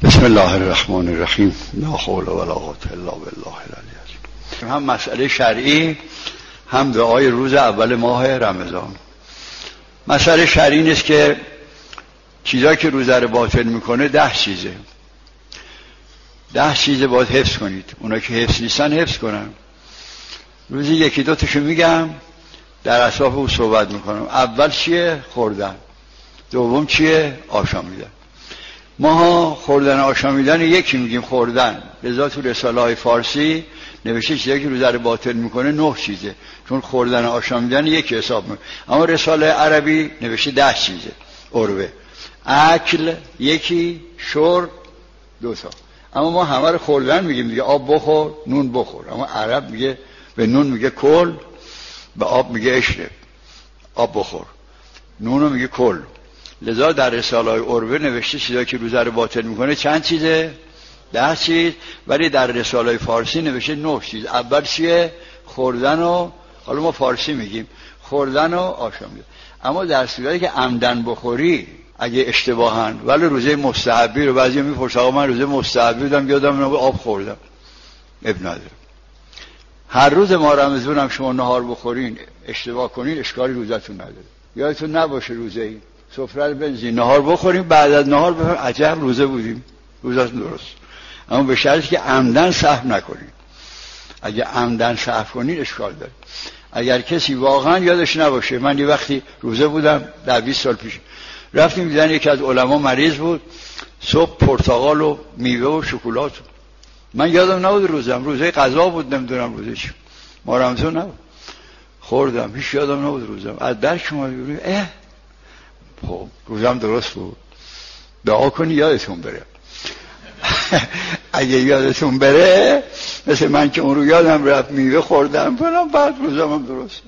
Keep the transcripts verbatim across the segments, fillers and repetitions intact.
بسم الله الرحمن الرحیم. لا حول ولا قوة الا بالله العلی العظیم. هم مسئله شرعی هم دعای روز اول ماه رمضان. مسئله شرعی نیست که چیزایی که روزه رو باطل میکنه ده چیزه ده چیزه باید حفظ کنید. اونا که حفظ نیستن حفظ کنن. روزی یکی دو تاشو میگم، در اطراف او صحبت میکنم. اول چیه؟ خوردن. دوم چیه؟ آشامیدن. ما خوردن آشامیدن یکی میگیم خوردن، لذا تو رساله های فارسی نوشته چیزایی که روزه رو باطل میکنه نه چیزه، چون خوردن آشامیدن یکی حساب میکنه. اما رساله عربی نوشته ده چیزه. عروه اکل یکی، شرب دو تا. اما ما همه رو خوردن میگیم دیگه. آب بخور، نون بخور. اما عرب میگه به نون میگه کل، به آب میگه اشرب. آب بخور، نونو میگه کل. لذا در رساله های عروه نوشته چیزایی که روزه رو باطل میکنه چند چیزه؟ ده چیز. ولی در رساله های فارسی نوشته نه چیز. اول چیه؟ خوردن و، حالا ما فارسی میگیم خوردن و آشامیدن. اما در صورتی که عمدن بخوری اگه اشتباهن، ولی روزه مستحبی رو بعضی میپرسن آقا من روزه مستحبی بودم یادم نبود آب خوردم، اب نداره. هر روز ما رمضان هم شما نهار بخورین اشتباه کنین اشکالی روزتون نداره. یادتون نباشه روزه ای سفره رو بنزین نهار بخوریم، بعد از نهار بفهم عجب روزه بودیم، روزتون درست. اما به شرطی که عمدن سهو نکنین. اگه عمدن سهو کنین اشکال داره. اگر کسی واقعا یادش نباشه، من یه وقتی روزه بودم در بیست سال پیش، رفتیم دیدن یکی از علما مریض بود، صبح پرتقال و میوه و شکلات. من یادم نبود روزم، روزه قضا بود، نمیدونم روزه چی، ما رمضان نبود. خوردم، هیچ یادم نبود روزم. از درک اومد اه خب روزم درست بود. دعا کنی یادتون بره. اگه یادتون بره مثل من که اون رو یادم رفت میوه خوردم فلان، بعد روزم هم درست.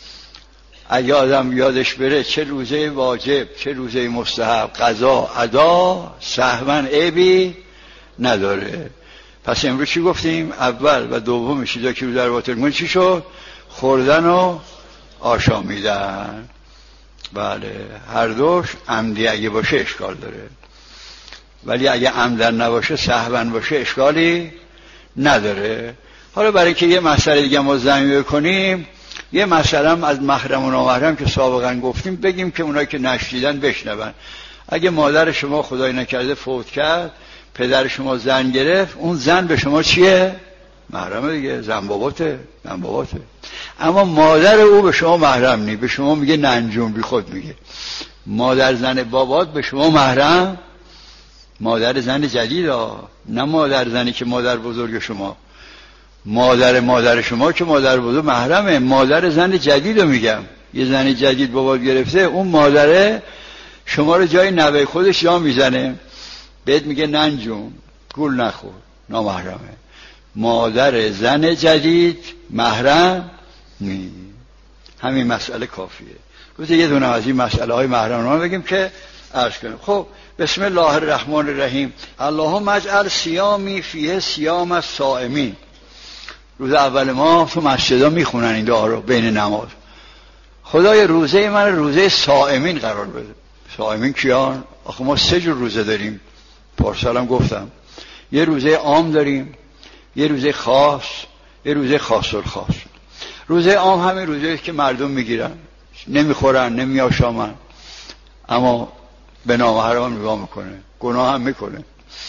اگه آدم یادش بره چه روزه واجب چه روزه مستحب، قضا ادا سهوا عیبی نداره. پس امروز چی گفتیم؟ اول و دوم چیزا که روزه رو باطل می‌کنه چی شد؟ خوردن و آشامیدن. بله، هر دوش عمدی اگه باشه اشکال داره، ولی اگه عمدن نباشه سهوا باشه اشکالی نداره. حالا برای که یه مسئله دیگه ما زمین بکنیم، یه مسئله از محرم و نامحرم که سابقا گفتیم بگیم که اونایی که نشنیدن بشنون. اگه مادر شما خدای نکرده فوت کرد، پدر شما زن گرفت، اون زن به شما چیه؟ محرمه دیگه، زن باباته، زن باباته. اما مادر او به شما محرم نی، به شما میگه ننجون، بی خود میگه. مادر زن بابات به شما محرم، مادر زن جدید ها، نه مادر زنی که مادر بزرگ شما. مادر مادر شما که مادر بزرگ محرمه، مادر زن جدید رو میگم. یه زن جدید بابات گرفته، اون مادره شما رو جای نوه خودش جا میزنه، بهت میگه ننجون، گول نخور، نامحرمه. مادر زن جدید محرم نی. همین مسئله کافیه. روز یه دونه از این مسئله های محرم بگیم که عرض کنیم. خب بسم الله الرحمن الرحیم. اللهم اجعل صیامی فیه صیام الصائمین. روز اول ما تو مسجدها میخونن این دعا رو بین نماز. خدای روزه من روزه صائمین قرار بده. صائمین کیان؟ آخه ما سه جور روزه داریم، پارسالم گفتم. یه روزه عام داریم، یه روزه خاص، یه روزه خاص الخاص. روزه عام همین روزه که مردم میگیرن، نمیخورن، نمیآشامن، اما به نامحرم نگاه میکنه، گناه هم میکنه،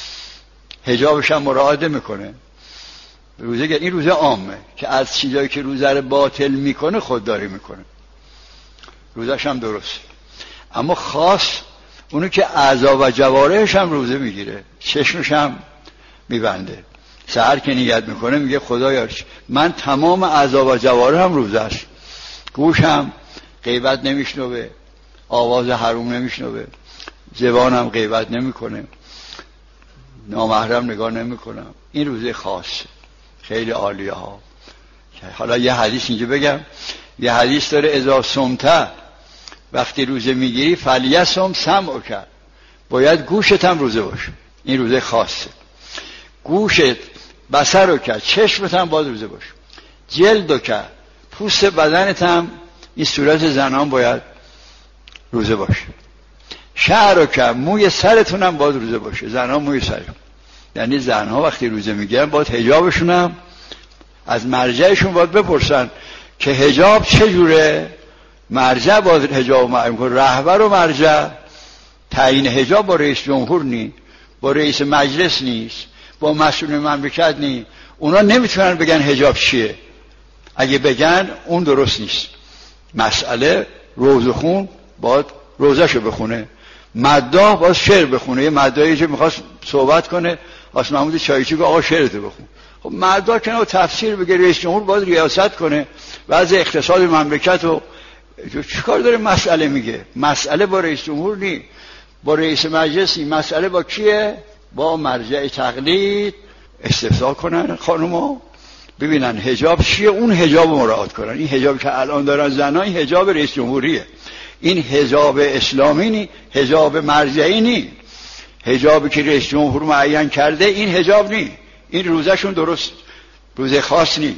حجابش هم مراعات میکنه. روزه این روزه عامه که از چیزایی که روزه رو باطل میکنه خودداری میکنه، روزش هم درست. اما خاص اونو که اعضا و جوارحش هم روزه میگیره، چشمش هم میبنده، سحر که نیت میکنه میگه خدایا من تمام اعضا و جوارحم روزه است، گوشم غیبت نمیشنوه، آواز حروم نمیشنوه، زبانم غیبت نمیکنه، نامحرم نگاه نمیکنم. این روزه خاصه، خیلی عالیه ها. حالا یه حدیث اینجا بگم. یه حدیث داره اذا صمت، وقتی روزه میگیری فلیصم سمعک، باید گوشت هم روزه باشه. این روزه خاصه. گوشت، بصرک، چشمت هم باید روزه باشه. جلدک، پوست بدنت هم، این صورت زنان باید روزه باشه. شعر کم، موی سرتون هم باید روزه باشه. زنها موی سر، یعنی زنها وقتی روزه میگیرن باید حجابشون هم از مرجعشون باید بپرسن که حجاب چجوره. مرجع باید حجاب معلوم کنه. رهبر و مرجع تعیین حجاب با رئیس جمهور نی، با رئیس مجلس نیست، با مسئول مملکت نی. اونا نمیتونن بگن حجاب چیه. اگه بگن اون درست نیست. مسئله روزه خون باید روزهشو بخونه، مداح باید شعر بخونه. یه مداحی که میخواست صحبت کنه واسه محمود چایچی گفت آقا شعرتو بخون. خب مداح کنه و تفسیر بگه. رئیس جمهور باید ریاست کنه وضع اقتصاد مملکت رو. چیکار داره مسئله میگه؟ مسئله با رئیس جمهور نی، با رئیس مجلس نی. مسئله با کیه؟ با مرجع تقلید. استفسار کنن خانوما ببینن حجاب چیه، اون حجاب رو مراعات کنن. این حجاب که الان دارن زنان این حجاب رئیس جمهوریه. این حجاب اسلامی نی، حجاب مرجعی نی. حجابی که رئیس جمهور معین کرده این حجاب نی. این روزشون درست روزه خاص نی.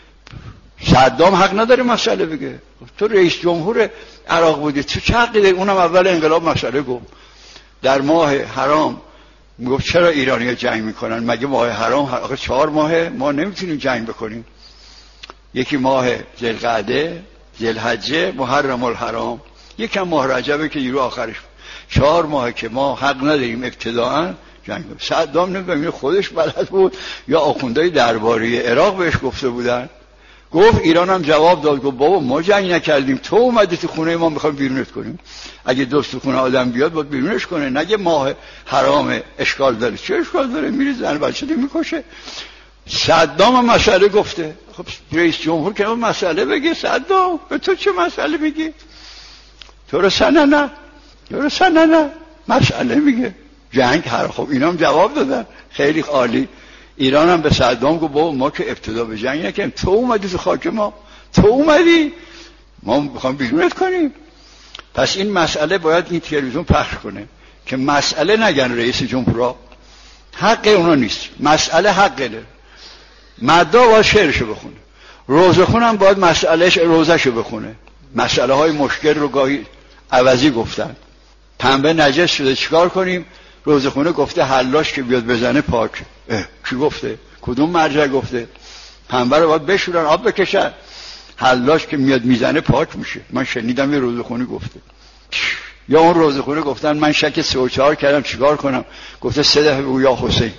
صدام حق نداره مسئله بگه. تو رئیس جمهور عراق بودی، تو چه حقی داری؟ اونم اول انقلاب مسئله گفت در ماه حرام. میگفت چرا ایرانی‌ها جنگ میکنن؟ مگه ماه حرام آخه چهار ماهه ما نمیتونیم جنگ بکنیم؟ یکی ماه ذوالقعده، ذوالحجه، محرم الحرام، یکم ماه رجبه که یورو آخرش. چهار ماهه که ما حق نداریم ابتداءً جنگ کنیم. صدام نمیدونم خودش بلد بود یا آخوندهای درباری عراق بهش گفته بودن. گفت ایران هم جواب داد، گفت بابا ما جنگ نکردیم، تو اومدی تو خونه ما میخوایم بیرونت کنیم. اگه دوست تو خونه آدم بیاد باید بیرونش کنه، نگه ماه حرام اشکال داره. چه اشکال داره؟ میری زن بچه دی میکشه. صدام هم مسئله گفته. خب رئیس جمهور که مسئله بگه. صدام به تو چه مسئله میگی؟ تو رو سنه نه تو رو سنه نه مسئله میگه جنگ هر. خب اینا هم جواب دادن خیلی عالی. ایران هم به صدام گفت بابا ما که ابتدا به جنگ نکردیم، تو اومدی تو خاک ما، تو اومدی ما میخوام بیرونت کنیم. پس این مسئله باید این تلویزیون پخش کنه که مسئله نگن رئیس جمهورها، حق اونا نیست. مسئله حق داره. مداح باید شعرشو بخونه، روزه خونم باید مسئلهش روزهشو بخونه. مسئله های مشکل رو گاهی عوضی گفتن. پنبه نجس شده چیکار کنیم؟ روزه خونه گفته حلاش که بیاد بزنه پاک. کی گفته؟ کدوم مرجع گفته؟ پنبه رو باید بشورن آب بکشن، حلاش که میاد میزنه پاک میشه. من شنیدم یه روزه خونه گفته. یا اون روزه خونه گفتن من شک سه و چهار کردم چیکار کنم؟ گفته سه دفعه بگو یا حسین.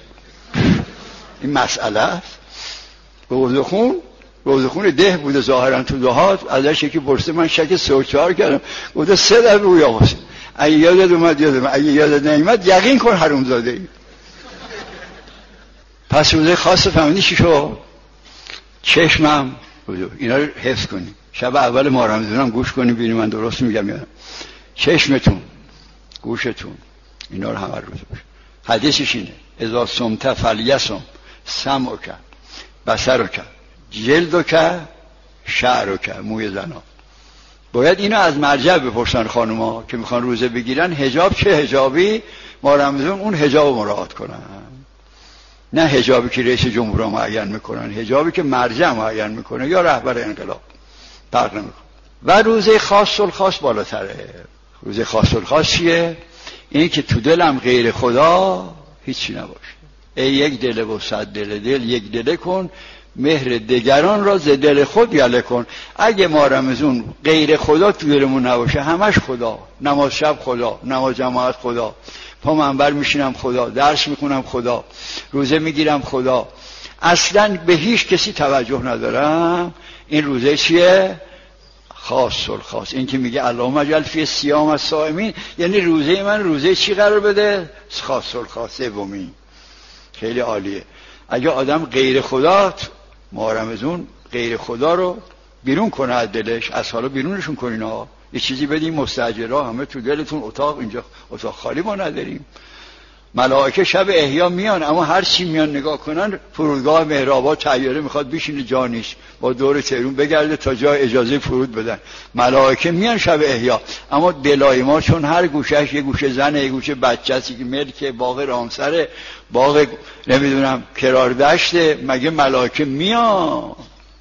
این مسئله است. روزه خون روزه خون ده بوده ظاهرا تو دهات، ازش یکی پرسه من شک سه و چهار کردم، گفته سه دفعه بگو یا حسین. اگه یادت اومد یادم، اگه یادت نمیاد یقین کن حرومزاده ای. پس روزه خاص فهمیدی چی شد؟ چشمم اینا رو حفظ کنی. شب اول ماه رمضان گوش کنی ببینی من درست میگم یا نه. چشمتون، گوشتون، اینا رو همه روزه باشه. حدیثش اینه اذا صمت فلیصم سمعک بصرک جلدک شعرک. موی زنا باید اینو از مرجع بپرسن خانوما که میخوان روزه بگیرن حجاب چه حجابی ما رمضان اون حجاب مراعات کنن، نه حجابی که رئیس جمهور معین میکنن، حجابی که مرجع معین میکنه یا رهبر انقلاب. فرق نمیکنه. و روزه خاص الخاص بالاتره. روزه خاص الخاص چیه؟ اینی که تو دلم غیر خدا هیچی نباشه. ای یک دل و صد دل، دل یک دل کن، مهر دگران را ز دل خود یله کن. اگه ما رمضان غیر خدا تو دلمون نباشه، همش خدا، نماز شب خدا، نماز جماعت خدا، پا منبر میشینم خدا، درس میخونم خدا، روزه میگیرم خدا، اصلا به هیچ کسی توجه ندارم، این روزه چیه؟ خاص الخاص. این که میگه اللهم اجعل فی صیام الصائمین، یعنی روزه من روزه چی قرار بده؟ خاص الخاص. سومی خیلی عالیه. اگه آدم غیر خدا ما رمضان غیر خدا رو بیرون کنه از دلش، از حالا بیرونشون کنین ها. یه چیزی بدیم مستاجرها همه تو دلتون اتاق، اینجا اتاق خالی ما نداریم. ملائکه شب احیا میان، اما هر چی میان نگاه کنن فرودگاه مهرآباد طیاره میخواد بشینه جا نیست، با دور تهران بگرده تا جای اجازه فرود بدن. ملائکه میان شب احیا، اما دلای ما چون هر گوشهش یه گوشه زنه، یه گوشه بچه است، که ملک باغ رامسره، باغ نمیدونم کرار دشته، مگه ملائکه میان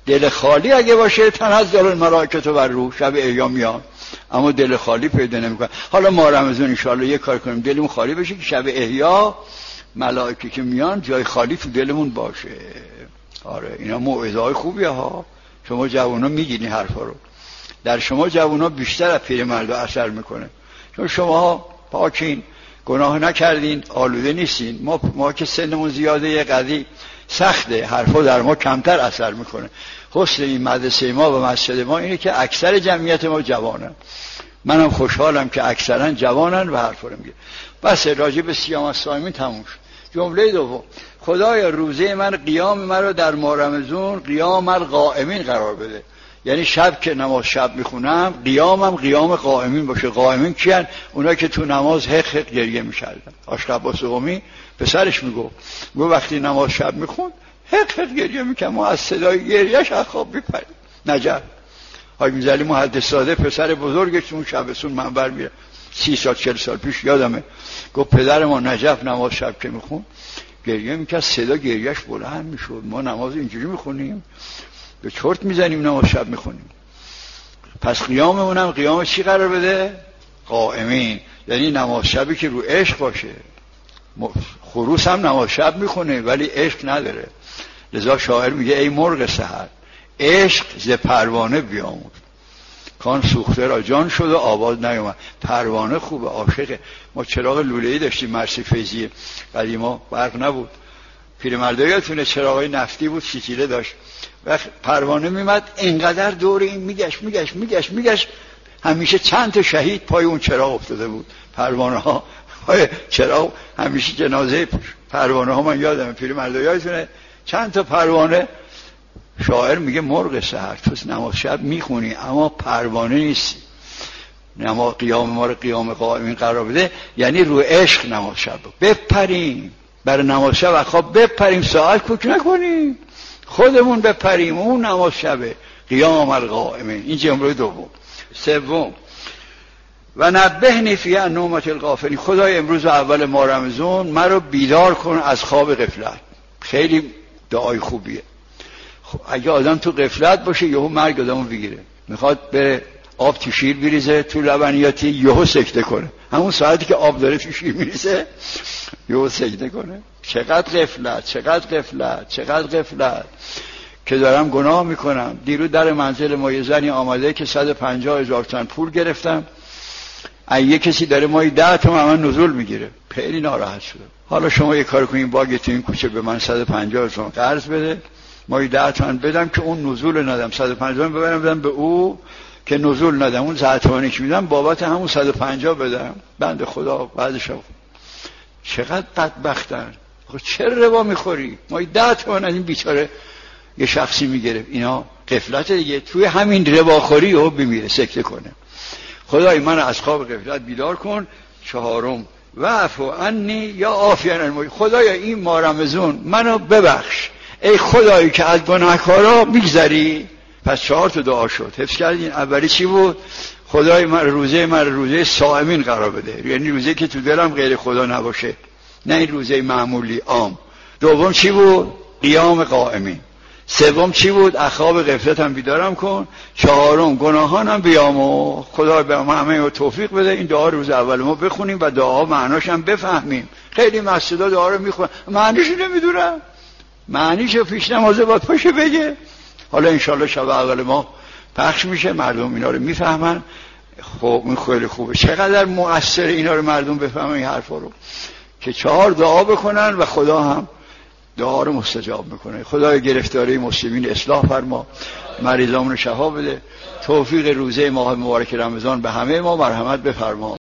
دل خالی اگه باشه تنزل الملائکه و روح شب احیا میان، اما دل خالی پیدا نمیکنه. حالا ما رمضان ان شاء الله یه کار کنیم دلمون خالی بشه که شب احیا ملائکه که میان جای خالی تو دلمون باشه. آره اینا موعظه های خوبیه ها. شما جوونا میگینی حرفا رو، در شما جوونا بیشتر از پیرمردا اثر میکنه، چون شما پاکین، گناه نکردین، آلوده نیستین. ما ما که سنمون زیاده یه قضیه سخته، حرفا در ما کمتر اثر میکنه. حسن این مدرسه ما و مسجد ما اینه که اکثر جمعیت ما جوانن. منم خوشحالم که اکثرا جوانن و حرفا رو میگه. بس راجع به صیام الصائمین تموم شد. جمله دوم، خدایا روزه من قیام من رو در ماه رمضان قیام القائمین قرار بده. یعنی شب که نماز شب میخونم قیامم قیام قائمین باشه. قائمین کیان؟ اونایی که تو نماز حق حق گریه میکردن. عاشق عباس قمی پسرش میگو میگو وقتی نماز شب میخوند حق حق گریه میکنم، ما از صدای گریهش از خواب میپریم. نجف های میزلی محدث ساده پسر بزرگش اون شبستون منبر میره سی سال چل سال پیش یادمه، گفت پدر ما نجف نماز شب که میخون گریه میکرد، صدا گریهش بلند میشد. ما نماز اینجوری میخونیم به چرت میزنیم نماز شب میخونیم. پس قیاممونم قیام چی قرار بده؟ قائمین، یعنی نماز شبی که رو عشق باشه. خروس هم نماز شب میخونه ولی عشق نداره. لذا شاعر میگه ای مرغ سحر عشق ز پروانه بیاموز، کان سوخته را جان شد و آواز نیومد. پروانه خوبه، عاشقه. ما چراغ لوله‌ای داشتیم مرسی فیضیه، قدیما برق نبود، پیرمردا یادتونه چراغای نفتی بود، فتیله داشت. وقت پروانه میمد اینقدر دور این میگشت میگشت میگشت میگشت، همیشه چند تا شهید پای اون چراغ افتاده بود. پروانه ها پای چراغ، همیشه جنازه پروانه ها. من یادمه پیرمردا یادتونه چند تا پروانه. شاعر میگه مرغ سحر تو نماز شب میخونی اما پروانه نیستی. نماز قیام ما رو قیام قائمین قرار بده، یعنی رو عشق نماز شب بپریم، برای نماز شب از خواب بپریم، ساعت کوک نکنیم، خودمون بپریم. اون نماز شبه قیام القائمین. این جمله دوم. سوم، و نبهنی فی نومة الغافلین، خدای امروز اول ماه رمضان مرا بیدار کن از خواب غفلت. خیلی دعای خوبیه. خب اگه آدم تو غفلت باشه یهو مرگ آدمو بگیره، میخواد بره آب تو شیر بریزه تو لبنیاتی یهو سکته کنه، همون ساعتی که آب داره تو شیر میریزه یهو سکته کنه. چقدر غفلت، چقدر غفلت، چقدر غفلت که دارم گناه میکنم. دیروز در منزل ما یه زنی آمده که صد و پنجاه هزار تومان پول گرفتم، اگه کسی داره مایی ده تومن من نزول میگیره. خیلی ناراحت شدم. حالا شما یه کار کنین باگه تو این کوچه به من صد و پنجاه تومان قرض بده، مایی ده تومن بدم که اون نزول ندم، صد و پنجاه ببرم بدم به او که نزول ندم، اون ده تومانی که میدم بابت همون صد و پنجاه بدم. بنده خدا بعدش چقدر بدبختن. چرا ربا میخوری؟ ما ده تومن از این بیچاره یه شخصی میگرفت. اینا غفلت دیگه. توی همین رباخوری او بمیره سکته کنه. خدای من از خواب غفلت بیدار کن. چهارم، و عفو عنی یا عافین المؤمنین، خدایا این ماه رمضان منو ببخش، ای خدایی که از گناهکارا میگذری. پس چهار تا دعا شد. حفظ کردین؟ اولی چی بود؟ خدای من روزه من روزه صائمین قرار بده، یعنی روزه که تو دلم غیر خدا نباشه، نه این روزه معمولی عام. دوم چی بود؟ قیام قائمین. سوم چی بود؟ اخواب غفلتم بیدارم کن. چهارم گناهانم بیامرز. خدا به ما همه توفیق بده این دعا روز اول ما بخونیم و دعا معناش هم بفهمیم. خیلی مسجدا دعا رو میخونن معنیش نمیدونن، معنیشو پیش نمازه باید پاشه بگه. حالا انشالله شب اول ما پخش میشه، مردم اینا رو میفهمن. خب این خیلی خوبه. چقدر مؤثر اینا رو مردم بفهمن این حرفا رو، که چهار دعا بکنن و خدا هم دعا رو مستجاب میکنه. خدای گرفتاری مسلمین اصلاح فرما، مریضامون رو شفا بده، توفیق روزه ماه مبارک رمضان به همه ما مرحمت بفرما.